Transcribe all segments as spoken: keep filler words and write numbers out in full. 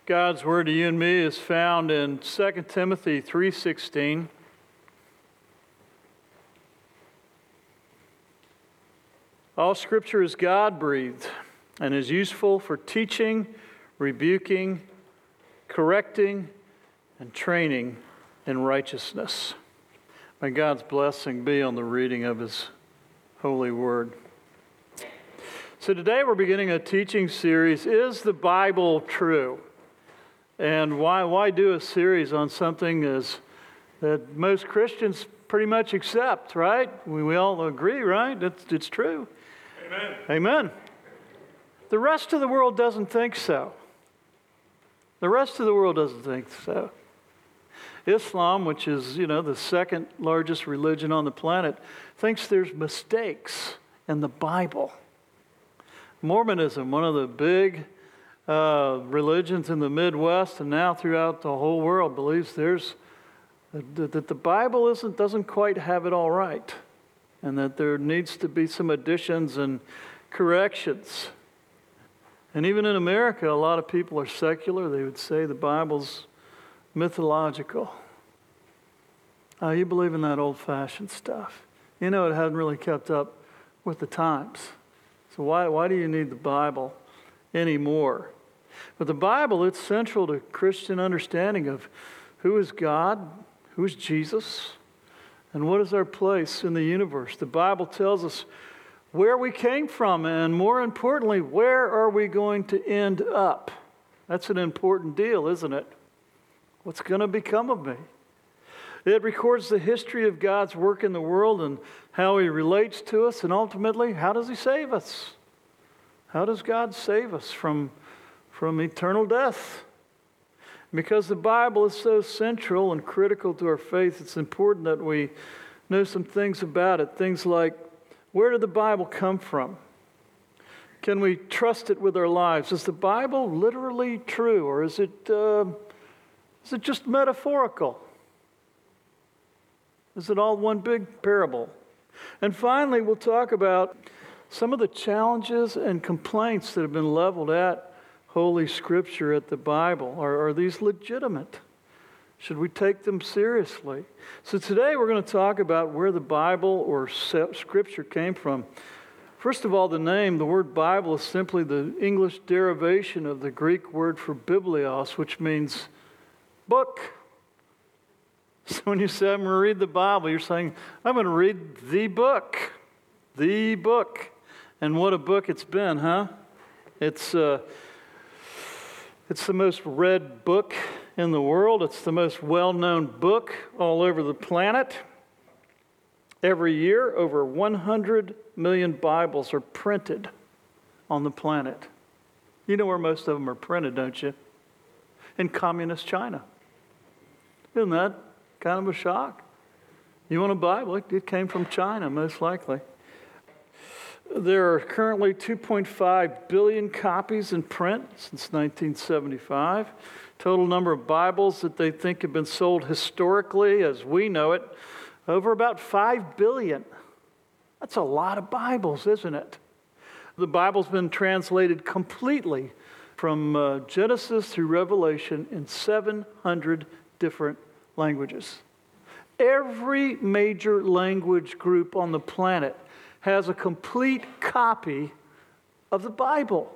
God's word to you and me is found in Second Timothy three sixteen. All Scripture is God-breathed and is useful for teaching, rebuking, correcting, and training in righteousness. May God's blessing be on the reading of His holy word. So today we're beginning a teaching series, Is the Bible True? And why why do a series on something as, that most Christians pretty much accept, right? We, we all agree, right? It's, it's true. Amen. Amen. The rest of the world doesn't think so. The rest of the world doesn't think so. Islam, which is, you know, the second largest religion on the planet, thinks there's mistakes in the Bible. Mormonism, one of the big uh, religions in the Midwest and now throughout the whole world, believes there's that, that the Bible isn't doesn't quite have it all right, and that there needs to be some additions and corrections. And even in America, a lot of people are secular. They would say the Bible's mythological. Uh, you believe in that old-fashioned stuff. You know it hasn't really kept up with the times. So why why do you need the Bible anymore? But the Bible, it's central to Christian understanding of who is God, who is Jesus, and what is our place in the universe. The Bible tells us where we came from, and more importantly, where are we going to end up? That's an important deal, isn't it? What's going to become of me? It records the history of God's work in the world and how He relates to us, and ultimately, how does He save us? How does God save us from, from eternal death? Because the Bible is so central and critical to our faith, it's important that we know some things about it. Things like, where did the Bible come from? Can we trust it with our lives? Is the Bible literally true, or is it, uh, is it just metaphorical? Is it all one big parable? And finally, we'll talk about some of the challenges and complaints that have been leveled at Holy Scripture, at the Bible. Are, are these legitimate? Should we take them seriously? So today we're going to talk about where the Bible or Scripture came from. First of all, the name, the word Bible, is simply the English derivation of the Greek word for biblios, which means book. So when you say, I'm going to read the Bible, you're saying, I'm going to read the book. The book. And what a book it's been, huh? It's, uh, it's the most read book in the world. It's the most well-known book all over the planet. Every year, over one hundred million Bibles are printed on the planet. You know where most of them are printed, don't you? In communist China. Isn't that kind of a shock? You want a Bible? It came from China, most likely. There are currently two point five billion copies in print since nineteen seventy-five. Total number of Bibles that they think have been sold historically, as we know it, over about five billion. That's a lot of Bibles, isn't it? The Bible's been translated completely from uh, Genesis through Revelation in seven hundred different languages. Every major language group on the planet has a complete copy of the Bible.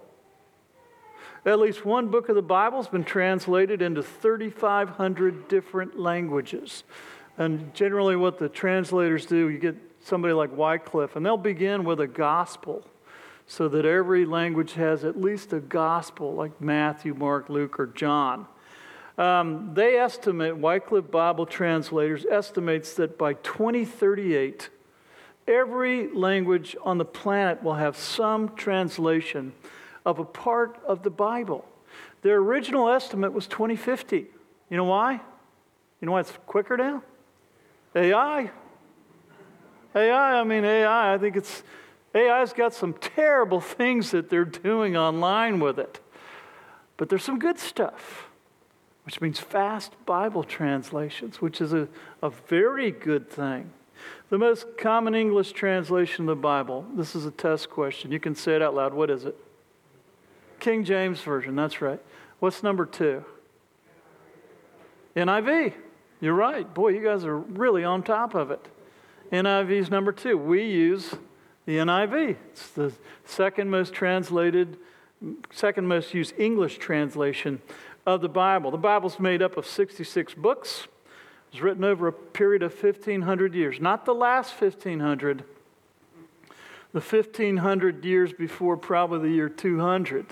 At least one book of the Bible has been translated into thirty-five hundred different languages. And generally what the translators do, you get somebody like Wycliffe, and they'll begin with a gospel so that every language has at least a gospel, like Matthew, Mark, Luke, or John. Um, they estimate, Wycliffe Bible translators estimates that by twenty thirty-eight, every language on the planet will have some translation of a part of the Bible. Their original estimate was twenty fifty. You know why? You know why it's quicker now? A I. A I, I mean A I, I think it's, A I's got some terrible things that they're doing online with it. But there's some good stuff, which means fast Bible translations, which is a, a very good thing. The most common English translation of the Bible, this is a test question. You can say it out loud. What is it? King James Version, that's right. What's number two? N I V. You're right. Boy, you guys are really on top of it. N I V is number two. We use the N I V. It's the second most translated, second most used English translation of the Bible. The Bible's made up of sixty-six books. It was written over a period of fifteen hundred years. Not the last fifteen hundred, the fifteen hundred years before probably the year two hundred.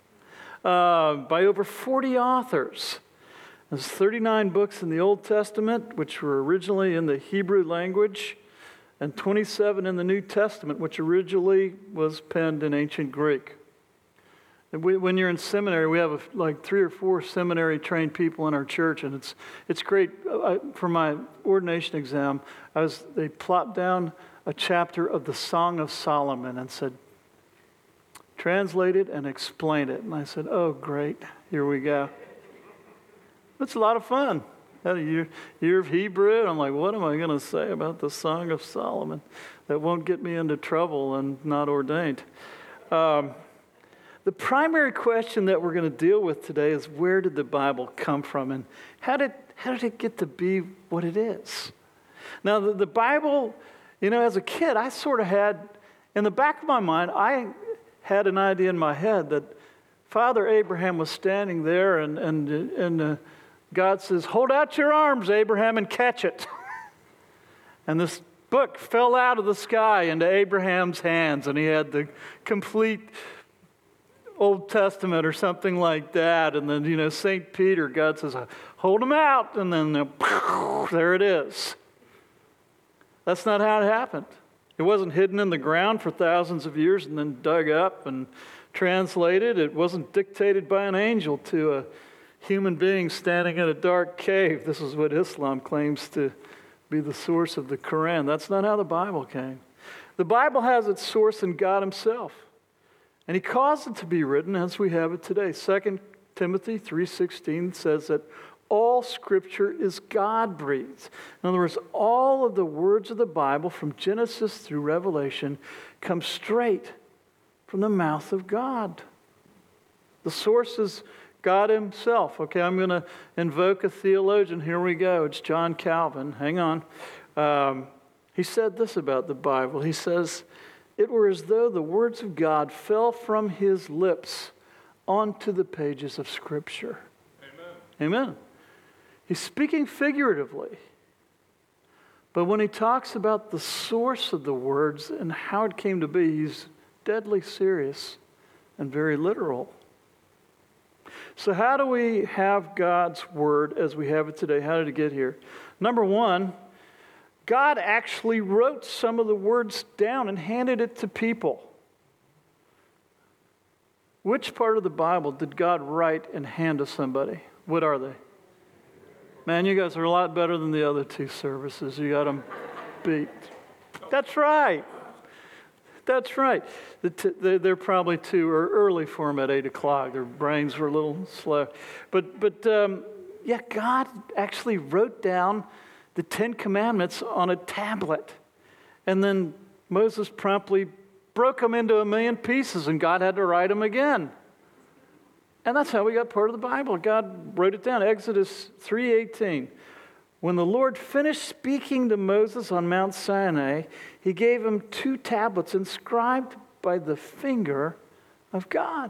Uh, by over forty authors. There's thirty-nine books in the Old Testament, which were originally in the Hebrew language, and twenty-seven in the New Testament, which originally was penned in ancient Greek. And we, when you're in seminary, we have a, like three or four seminary-trained people in our church, and it's it's great. I, for my ordination exam, I was they plopped down a chapter of the Song of Solomon and said, translate it and explain it. And I said, oh, great, here we go. It's a lot of fun. Had a year, year of Hebrew, and I'm like, what am I going to say about the Song of Solomon that won't get me into trouble and not ordained? Um, the primary question that we're going to deal with today is, where did the Bible come from, and how did how did it get to be what it is? Now, the, the Bible, you know, as a kid, I sort of had, in the back of my mind, I had an idea in my head that Father Abraham was standing there, and and and uh, God says, hold out your arms, Abraham, and catch it. And this book fell out of the sky into Abraham's hands, and he had the complete Old Testament or something like that. And then, you know, Saint Peter, God says, hold him out, and then uh, there it is. That's not how it happened. It wasn't hidden in the ground for thousands of years and then dug up and translated. It wasn't dictated by an angel to a human being standing in a dark cave. This is what Islam claims to be the source of the Quran. That's not how the Bible came. The Bible has its source in God himself. And he caused it to be written as we have it today. Second Timothy three sixteen says that all Scripture is God-breathed. In other words, all of the words of the Bible from Genesis through Revelation come straight from the mouth of God. The source is God himself. Okay, I'm going to invoke a theologian. Here we go. It's John Calvin. Hang on. Um, he said this about the Bible. He says, it were as though the words of God fell from his lips onto the pages of Scripture. Amen. Amen. He's speaking figuratively. But when he talks about the source of the words and how it came to be, he's deadly serious and very literal. So how do we have God's word as we have it today? How did it get here? Number one, God actually wrote some of the words down and handed it to people. Which part of the Bible did God write and hand to somebody? What are they? Man, you guys are a lot better than the other two services. You got them beat. That's right. That's right. The t- they're probably too early for them at eight o'clock. Their brains were a little slow. But, but um, yeah, God actually wrote down the Ten Commandments on a tablet. And then Moses promptly broke them into a million pieces, and God had to write them again. And that's how we got part of the Bible. God wrote it down. Exodus three eighteen. When the Lord finished speaking to Moses on Mount Sinai, he gave him two tablets inscribed by the finger of God.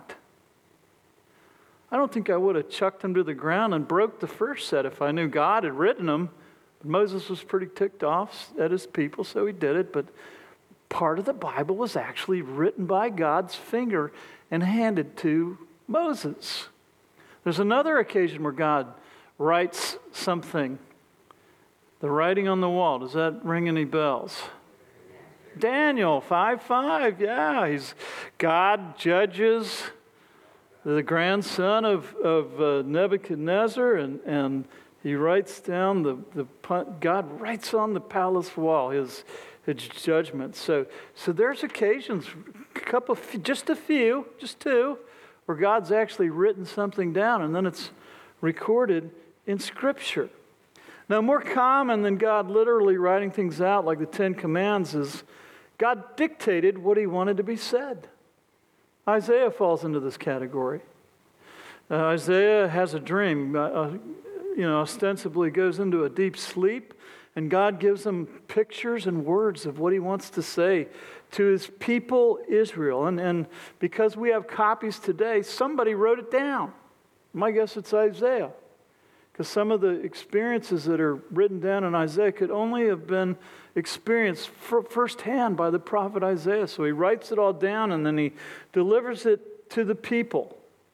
I don't think I would have chucked them to the ground and broke the first set if I knew God had written them. But Moses was pretty ticked off at his people, so he did it. But part of the Bible was actually written by God's finger and handed to Moses. There's another occasion where God writes something. The writing on the wall, does that ring any bells? Daniel five five, yeah. He's God judges the grandson of, of uh, Nebuchadnezzar, and, and he writes down, the, the God writes on the palace wall his, his judgment. So, so there's occasions, a couple, just a few, just two, where God's actually written something down, and then it's recorded in Scripture. Now, more common than God literally writing things out like the Ten Commands is God dictated what he wanted to be said. Isaiah falls into this category. Uh, Isaiah has a dream, uh, uh, you know, ostensibly goes into a deep sleep, and God gives him pictures and words of what he wants to say to his people, Israel. And, and because we have copies today, somebody wrote it down. My guess it's Isaiah. Because some of the experiences that are written down in Isaiah could only have been experienced firsthand by the prophet Isaiah. So he writes it all down and then he delivers it to the people.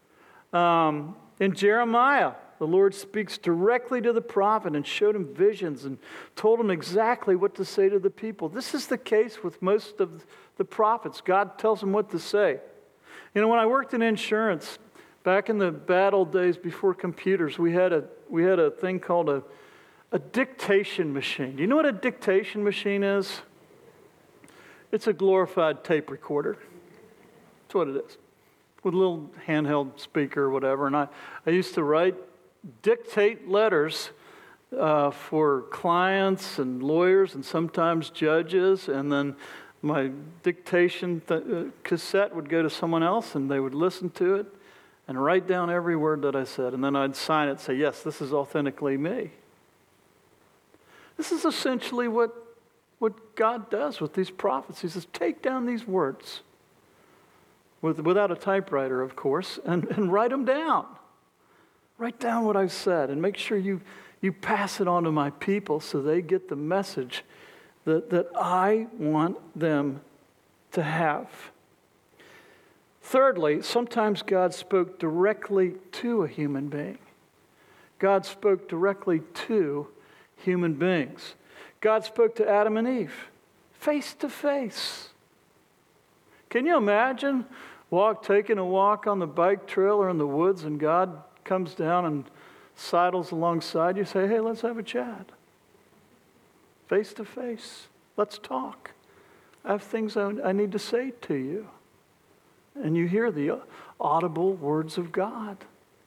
Um, in Jeremiah, the Lord speaks directly to the prophet and showed him visions and told him exactly what to say to the people. This is the case with most of the prophets. God tells them what to say. You know, when I worked in insurance, back in the bad old days before computers, we had a we had a thing called a, a dictation machine. Do you know what a dictation machine is? It's a glorified tape recorder. That's what it is. With a little handheld speaker or whatever. And I, I used to write, dictate letters uh, for clients and lawyers and sometimes judges. And then my dictation th- uh, cassette would go to someone else and they would listen to it and write down every word that I said. And then I'd sign it and say, yes, this is authentically me. This is essentially what, what God does with these prophets. He says, take down these words. With, without a typewriter, of course, and, and write them down. Write down what I've said and make sure you, you pass it on to my people so they get the message that, that I want them to have. Thirdly, sometimes God spoke directly to a human being. God spoke directly to human beings. God spoke to Adam and Eve, face to face. Can you imagine walk, taking a walk on the bike trail or in the woods and God comes down and sidles alongside you, say, hey, let's have a chat. Face to face. Let's talk. I have things I, I need to say to you. And you hear the audible words of God.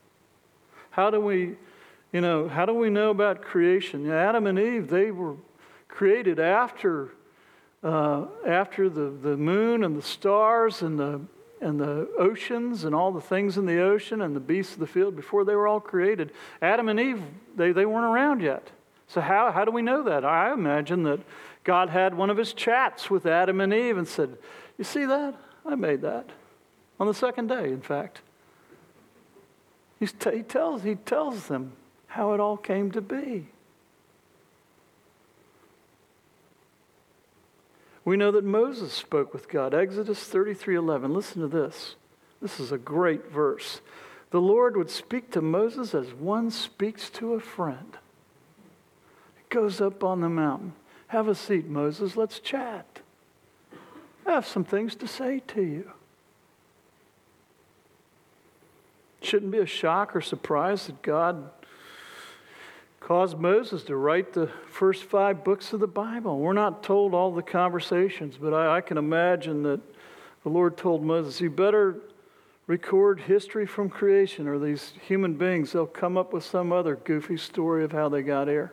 How do we, you know, how do we know about creation? Adam and Eve, they were created after uh, after the, the moon and the stars and the and the oceans and all the things in the ocean and the beasts of the field, before they were all created. Adam and Eve, they, they weren't around yet. So how, how do we know that? I imagine that God had one of his chats with Adam and Eve and said, you see that? I made that. On the second day, in fact. He's t- he tells, he tells them how it all came to be. We know that Moses spoke with God. Exodus thirty-three eleven. Listen to this. This is a great verse. The Lord would speak to Moses as one speaks to a friend. He goes up on the mountain. Have a seat, Moses. Let's chat. I have some things to say to you. Shouldn't be a shock or surprise that God caused Moses to write the first five books of the Bible. We're not told all the conversations, but I, I can imagine that the Lord told Moses, you better record history from creation, or these human beings, they'll come up with some other goofy story of how they got here.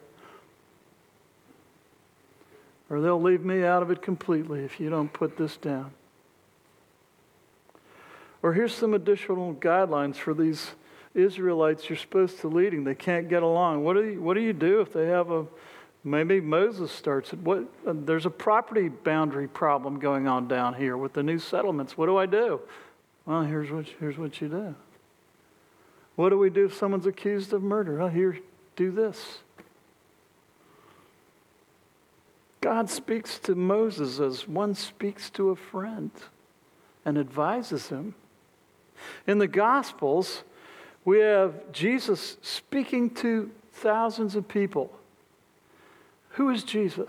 Or they'll leave me out of it completely if you don't put this down. Or here's some additional guidelines for these Israelites you're supposed to leading. They can't get along. What do you, what do you do if they have a, maybe Moses starts it. What, uh, there's a property boundary problem going on down here with the new settlements. What do I do? Well, here's what, here's what you do. What do we do if someone's accused of murder? Well, here, do this. God speaks to Moses as one speaks to a friend and advises him. In the Gospels, we have Jesus speaking to thousands of people. Who is Jesus?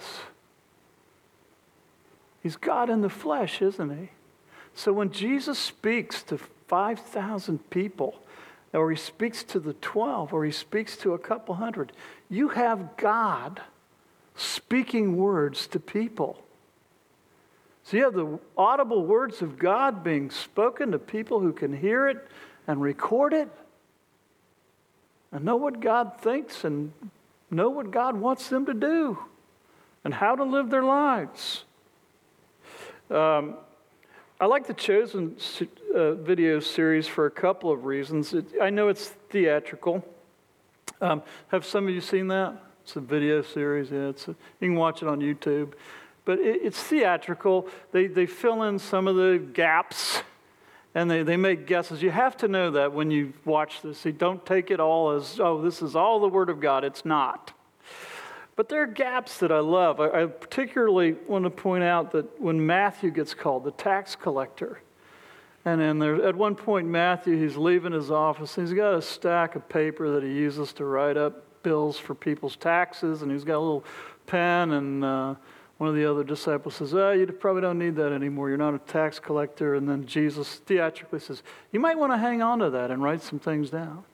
He's God in the flesh, isn't he? So when Jesus speaks to five thousand people, or he speaks to the twelve, or he speaks to a couple hundred, you have God speaking words to people. So you have the audible words of God being spoken to people who can hear it and record it and know what God thinks and know what God wants them to do and how to live their lives. Um, I like the Chosen uh, video series for a couple of reasons. It, I know it's theatrical. Um, have some of you seen that? It's a video series. Yeah, it's a, you can watch it on YouTube. But it, it's theatrical. They they fill in some of the gaps, and they, they make guesses. You have to know that when you watch this. You don't take it all as, oh, this is all the Word of God. It's not. But there are gaps that I love. I, I particularly want to point out that when Matthew gets called, the tax collector, and then there, at one point Matthew, he's leaving his office, and he's got a stack of paper that he uses to write up bills for people's taxes, and he's got a little pen, and uh, one of the other disciples says, oh, you probably don't need that anymore. You're not a tax collector. And then Jesus theatrically says, you might want to hang on to that and write some things down.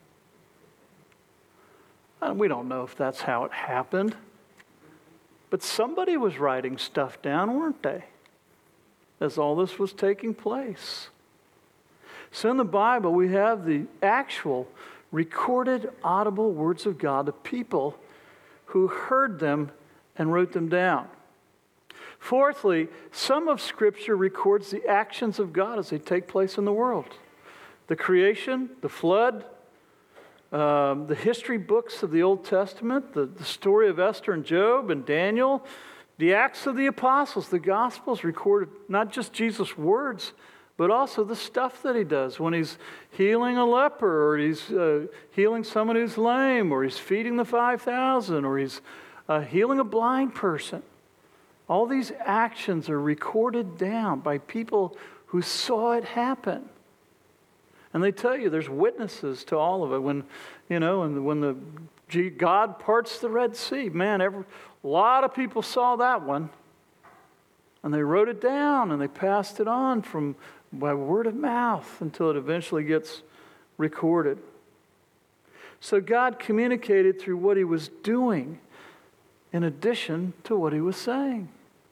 And we don't know if that's how it happened. But somebody was writing stuff down, weren't they? As all this was taking place. So in the Bible, we have the actual recorded, audible words of God, the people who heard them and wrote them down. Fourthly, some of Scripture records the actions of God as they take place in the world. The creation, the flood, Um, the history books of the Old Testament, the, the story of Esther and Job and Daniel, the Acts of the Apostles, the Gospels recorded not just Jesus' words, but also the stuff that he does when he's healing a leper, or he's uh, healing someone who's lame, or he's feeding the five thousand, or he's uh, healing a blind person. All these actions are recorded down by people who saw it happen. And they tell you there's witnesses to all of it. When, you know, and when the God parts the Red Sea, man, every, a lot of people saw that one. And they wrote it down and they passed it on from by word of mouth until it eventually gets recorded. So God communicated through what he was doing in addition to what he was saying.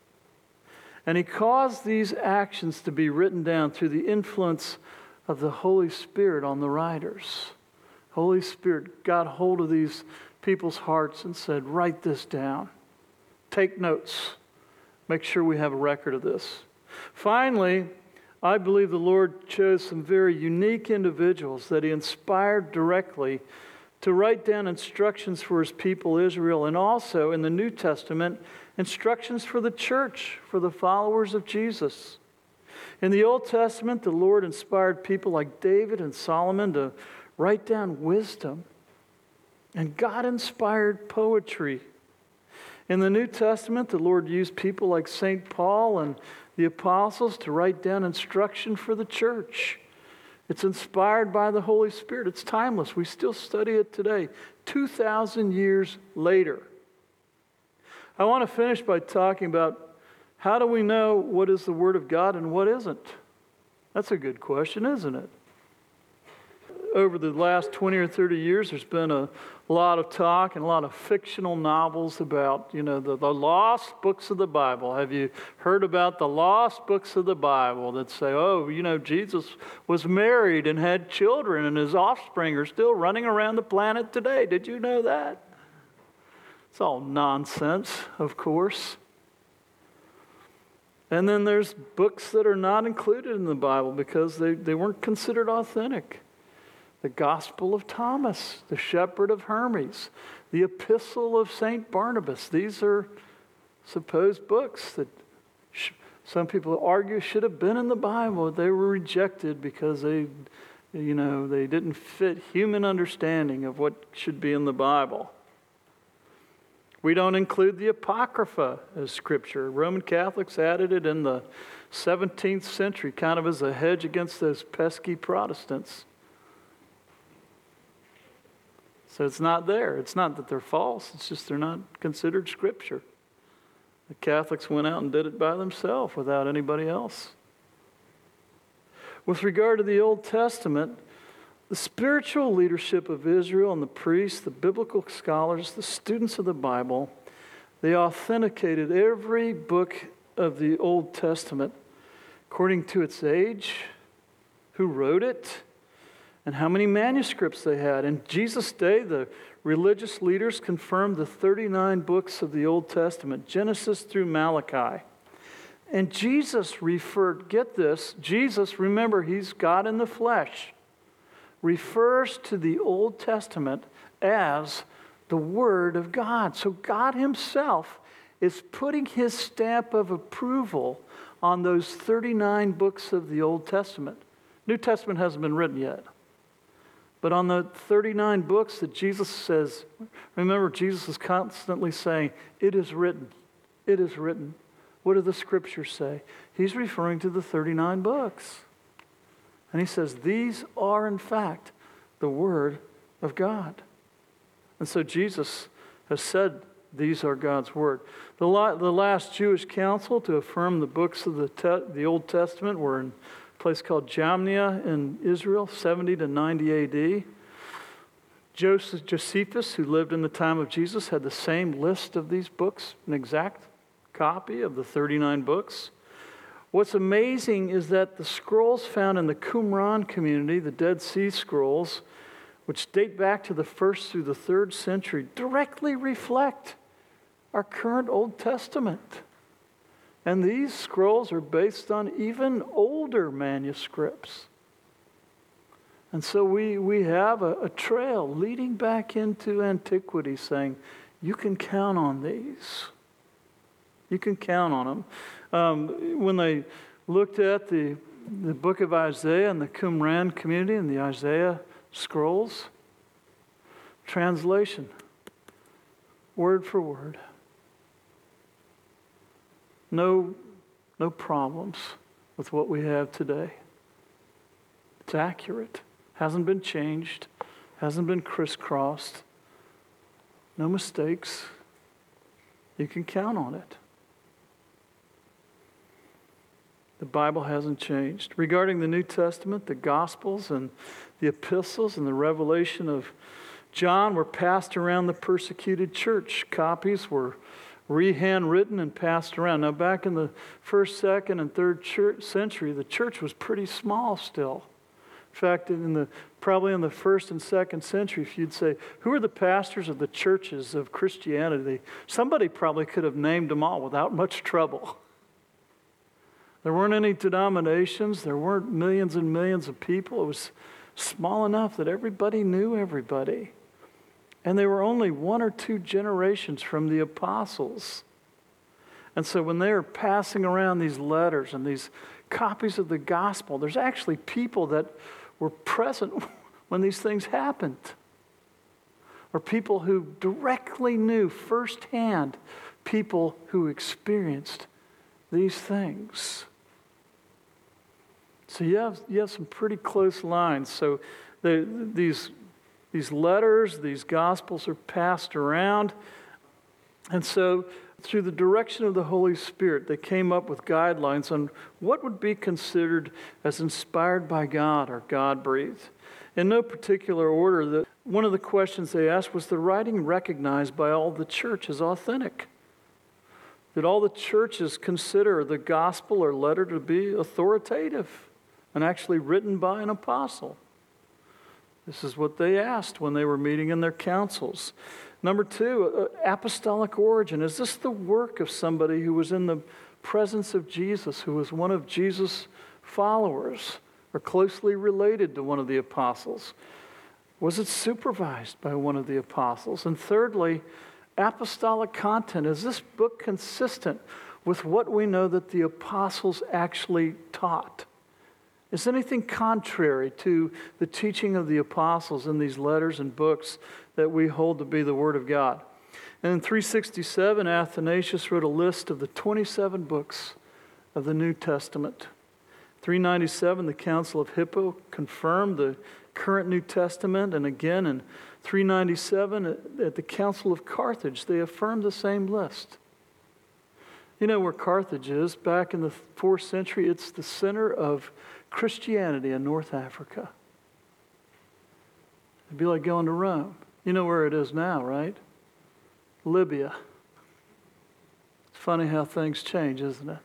And he caused these actions to be written down through the influence of the Holy Spirit on the writers. Holy Spirit got hold of these people's hearts and said, write this down. Take notes. Make sure we have a record of this. Finally, I believe the Lord chose some very unique individuals that he inspired directly to write down instructions for his people Israel, and also in the New Testament, instructions for the church, for the followers of Jesus. In the Old Testament, the Lord inspired people like David and Solomon to write down wisdom. And God inspired poetry. In the New Testament, the Lord used people like Saint Paul and the apostles to write down instruction for the church. It's inspired by the Holy Spirit. It's timeless. We still study it today, two thousand years later. I want to finish by talking about how do we know what is the Word of God and what isn't? That's a good question, isn't it? Over the last twenty or thirty years, there's been a lot of talk and a lot of fictional novels about, you know, the, the lost books of the Bible. Have you heard about the lost books of the Bible that say, oh, you know, Jesus was married and had children and his offspring are still running around the planet today? Did you know that? It's all nonsense, of course. And then there's books that are not included in the Bible because they, they weren't considered authentic. The Gospel of Thomas, the Shepherd of Hermes, the Epistle of Saint Barnabas. These are supposed books that sh- some people argue should have been in the Bible. They were rejected because they, you know, they didn't fit human understanding of what should be in the Bible. We don't include the Apocrypha as Scripture. Roman Catholics added it in the seventeenth century, kind of as a hedge against those pesky Protestants. So it's not there. It's not that they're false. It's just they're not considered Scripture. The Catholics went out and did it by themselves without anybody else. With regard to the Old Testament, the spiritual leadership of Israel and the priests, the biblical scholars, the students of the Bible, they authenticated every book of the Old Testament according to its age, who wrote it, and how many manuscripts they had. In Jesus' day, the religious leaders confirmed the thirty-nine books of the Old Testament, Genesis through Malachi. And Jesus referred, get this, Jesus, remember, he's God in the flesh, refers to the Old Testament as the Word of God. So God himself is putting his stamp of approval on those thirty-nine books of the Old Testament. New Testament hasn't been written yet. But on the thirty-nine books that Jesus says, remember, Jesus is constantly saying, it is written, it is written. What do the scriptures say? He's referring to the thirty-nine books. And he says, these are in fact the Word of God. And so Jesus has said these are God's Word. The, la- the last Jewish council to affirm the books of the, te- the Old Testament were in a place called Jamnia in Israel, seventy to ninety A D. Joseph, Josephus, who lived in the time of Jesus, had the same list of these books, an exact copy of the thirty-nine books. What's amazing is that the scrolls found in the Qumran community, the Dead Sea Scrolls, which date back to the first through the third century, directly reflect our current Old Testament. And these scrolls are based on even older manuscripts. And so we, we have a, a trail leading back into antiquity saying, you can count on these. You can count on them. Um, when they looked at the, the book of Isaiah and the Qumran community and the Isaiah scrolls, translation, word for word. No, no problems with what we have today. It's accurate. Hasn't been changed. Hasn't been crisscrossed. No mistakes. You can count on it. The Bible hasn't changed. Regarding the New Testament, the Gospels and the epistles and the revelation of John were passed around the persecuted church. Copies were re-handwritten and passed around. Now, back in the first, second, and third church century, the church was pretty small still. In fact, in the probably in the first and second century, if you'd say, who are the pastors of the churches of Christianity? Somebody probably could have named them all without much trouble. There weren't any denominations. There weren't millions and millions of people. It was small enough that everybody knew everybody. And they were only one or two generations from the apostles. And so when they were passing around these letters and these copies of the gospel, there's actually people that were present when these things happened. Or people who directly knew firsthand people who experienced these things. So you have, you have some pretty close lines. So the, these, these letters, these gospels are passed around. And so through the direction of the Holy Spirit, they came up with guidelines on what would be considered as inspired by God or God-breathed. In no particular order, the, one of the questions they asked was, the writing recognized by all the church as authentic? Did all the churches consider the gospel or letter to be authoritative and actually written by an apostle? This is what they asked when they were meeting in their councils. Number two, apostolic origin. Is this the work of somebody who was in the presence of Jesus, who was one of Jesus' followers or closely related to one of the apostles? Was it supervised by one of the apostles? And thirdly, apostolic content. Is this book consistent with what we know that the apostles actually taught? Is anything contrary to the teaching of the apostles in these letters and books that we hold to be the Word of God? And in three sixty-seven, Athanasius wrote a list of the twenty-seven books of the New Testament. three ninety-seven, the Council of Hippo confirmed the current New Testament, and again in three ninety-seven, at the Council of Carthage, they affirmed the same list. You know where Carthage is? Back in the fourth century, it's the center of Christianity in North Africa. It'd be like going to Rome. You know where it is now, right? Libya. It's funny how things change, isn't it?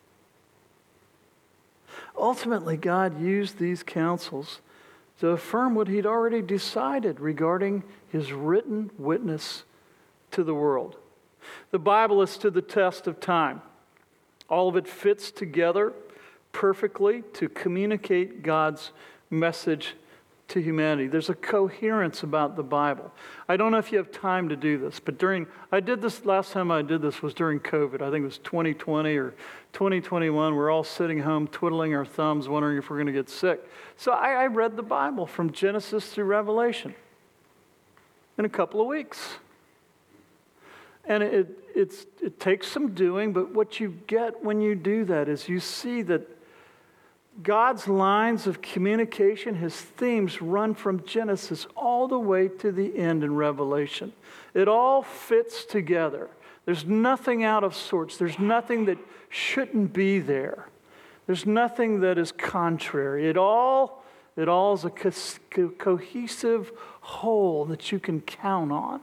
Ultimately, God used these councils to affirm what he'd already decided regarding his written witness to the world. The Bible is to the test of time. All of it fits together perfectly to communicate God's message to humanity. There's a coherence about the Bible. I don't know if you have time to do this, but during, I did this, last time I did this was during COVID. I think it was twenty twenty or twenty twenty-one. We're all sitting home twiddling our thumbs, wondering if we're going to get sick. So I, I read the Bible from Genesis through Revelation in a couple of weeks. And it, it's, it takes some doing, but what you get when you do that is you see that God's lines of communication, his themes run from Genesis all the way to the end in Revelation. It all fits together. There's nothing out of sorts. There's nothing that shouldn't be there. There's nothing that is contrary. It all, it all is a co- co- cohesive whole that you can count on.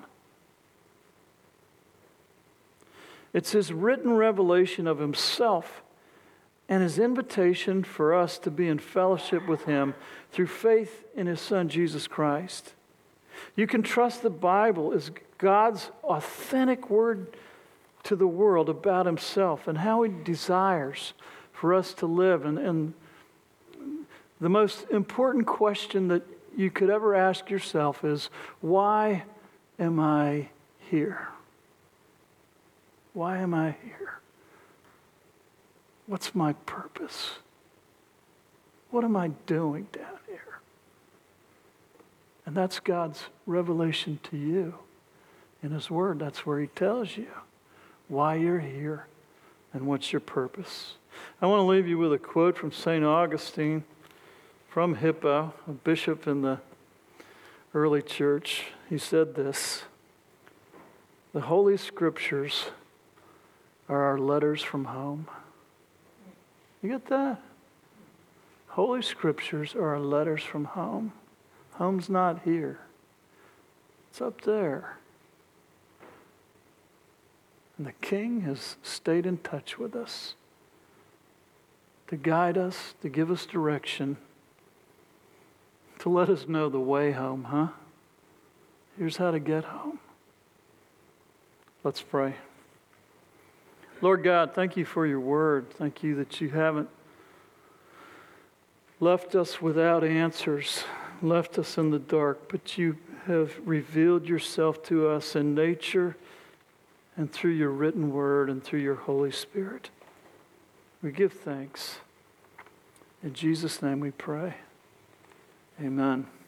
It's his written revelation of himself and his invitation for us to be in fellowship with him through faith in his Son, Jesus Christ. You can trust the Bible as God's authentic word to the world about himself and how he desires for us to live. And, and the most important question that you could ever ask yourself is, why am I here? Why am I here? What's my purpose? What am I doing down here? And that's God's revelation to you. In his word, that's where he tells you why you're here and what's your purpose. I want to leave you with a quote from Saint Augustine from Hippo, a bishop in the early church. He said this: "The Holy Scriptures are our letters from home." You get that? Holy Scriptures are our letters from home. Home's not here. It's up there. And the King has stayed in touch with us to guide us, to give us direction, to let us know the way home, huh? Here's how to get home. Let's pray. Lord God, thank you for your word. Thank you that you haven't left us without answers, left us in the dark, but you have revealed yourself to us in nature and through your written word and through your Holy Spirit. We give thanks. In Jesus' name we pray. Amen.